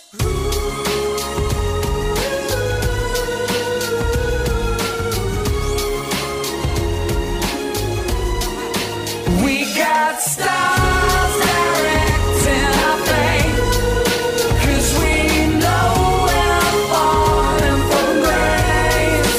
We got stars directing our fate, 'cause we know we're falling from grace,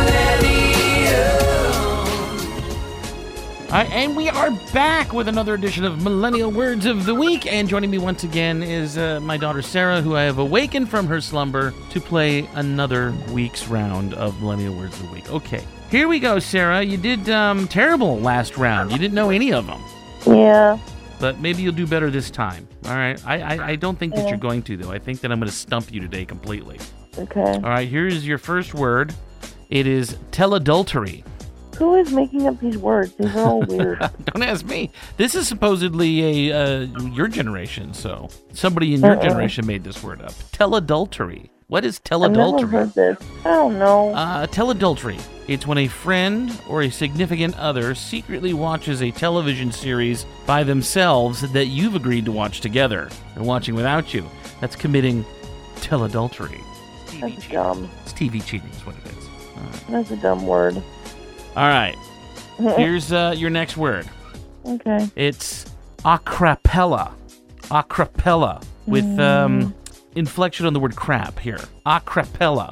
millennium. And we are back with another edition of Millennial Words of the Week. And joining me once again is my daughter Sarah, who I have awakened from her slumber to play another week's round of Millennial Words of the Week. Okay, here we go, Sarah. You did terrible last round. You didn't know any of them. Yeah. But maybe you'll do better this time. All right. I don't think that you're going to, though. I think that I'm going to stump you today completely. Okay. All right, here is your first word. It is teladultery. Who is making up these words? These are all weird. Don't ask me. This is supposedly your generation, so somebody in your generation made this word up. Teladultery. What is teladultery? I've never heard this. I don't know. Teladultery. It's when a friend or a significant other secretly watches a television series by themselves that you've agreed to watch together. They're watching without you. That's committing teladultery. That's dumb. It's TV cheating is what it is. That's a dumb word. All right. Here's your next word. Okay. It's acrapella. Acrapella. With inflection on the word crap here. Acrapella.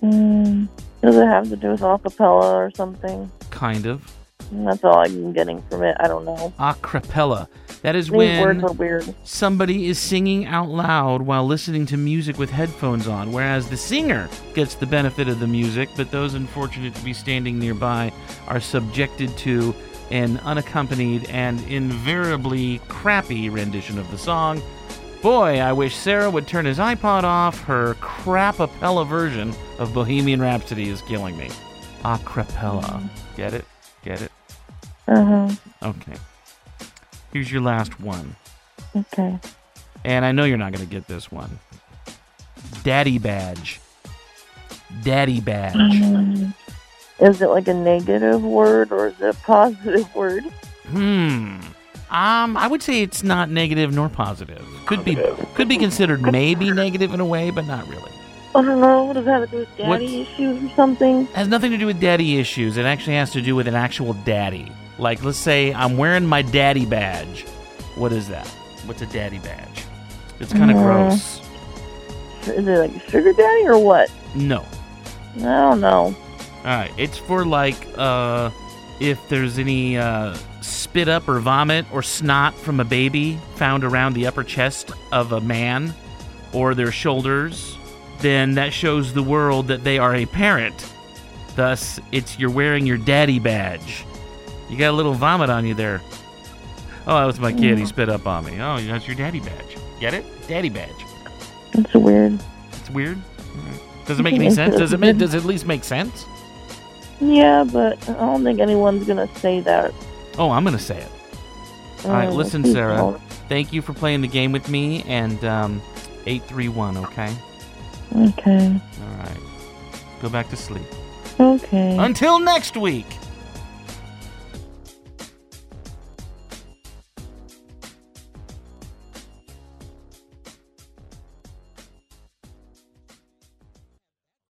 Does it have to do with acapella or something? Kind of. That's all I'm getting from it. I don't know. Acrapella. That is These words when are weird. somebody is singing out loud while listening to music with headphones on, whereas the singer gets the benefit of the music, but those unfortunate to be standing nearby are subjected to an unaccompanied and invariably crappy rendition of the song. Boy, I wish Sarah would turn his iPod off. Her crapapella version of Bohemian Rhapsody is killing me. Acrapella. Get it? Get it? Uh-huh. Okay. Here's your last one. Okay. And I know you're not going to get this one. Daddy badge. Daddy badge. Is it like a negative word or is it a positive word? I would say it's not negative nor positive. Could be considered maybe negative in a way, but not really. I don't know. Does it have to do with daddy issues or something? It has nothing to do with daddy issues. It actually has to do with an actual daddy. Like, let's say I'm wearing my daddy badge. What is that? What's a daddy badge? It's kind of gross. Is it like a sugar daddy or what? No. I don't know. Alright, it's for like, if there's any spit up or vomit or snot from a baby found around the upper chest of a man or their shoulders, then that shows the world that they are a parent. Thus, you're wearing your daddy badge. You got a little vomit on you there. Oh, that was my kid. He spit up on me. Oh, that's your daddy badge. Get it? Daddy badge. It's weird. It's weird? Does it make any sense? Does it at least make sense? Yeah, but I don't think anyone's going to say that. Oh, I'm going to say it. All right, listen, Sarah. Thank you for playing the game with me, and 831, okay? Okay. All right. Go back to sleep. Okay. Until next week.